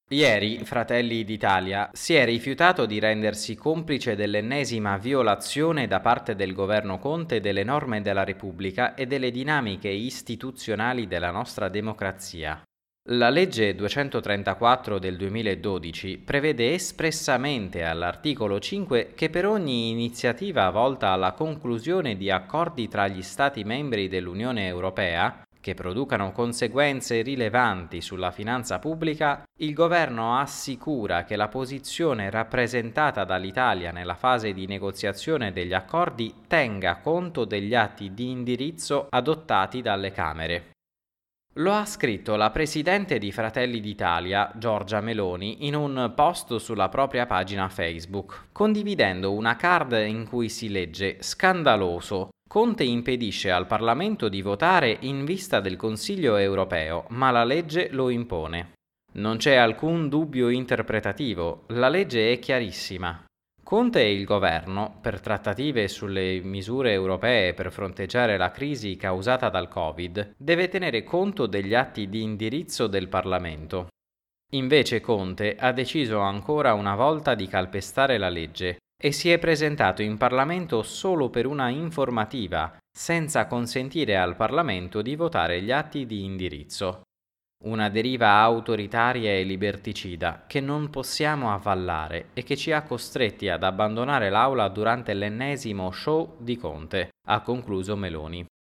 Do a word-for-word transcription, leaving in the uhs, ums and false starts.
Ieri Fratelli d'Italia si è rifiutato di rendersi complice dell'ennesima violazione da parte del governo Conte delle norme della Repubblica e delle dinamiche istituzionali della nostra democrazia. La legge duecentotrentaquattro del duemiladodici prevede espressamente all'articolo cinque che per ogni iniziativa volta alla conclusione di accordi tra gli Stati membri dell'Unione Europea, che producano conseguenze rilevanti sulla finanza pubblica, il governo assicura che la posizione rappresentata dall'Italia nella fase di negoziazione degli accordi tenga conto degli atti di indirizzo adottati dalle Camere. Lo ha scritto la presidente di Fratelli d'Italia, Giorgia Meloni, in un post sulla propria pagina Facebook, condividendo una card in cui si legge «Scandaloso. Conte impedisce al Parlamento di votare in vista del Consiglio europeo, ma la legge lo impone». Non c'è alcun dubbio interpretativo, la legge è chiarissima. Conte e il governo, per trattative sulle misure europee per fronteggiare la crisi causata dal Covid, deve tenere conto degli atti di indirizzo del Parlamento. Invece Conte ha deciso ancora una volta di calpestare la legge e si è presentato in Parlamento solo per una informativa, senza consentire al Parlamento di votare gli atti di indirizzo. Una deriva autoritaria e liberticida che non possiamo avvallare e che ci ha costretti ad abbandonare l'Aula durante l'ennesimo show di Conte, ha concluso Meloni.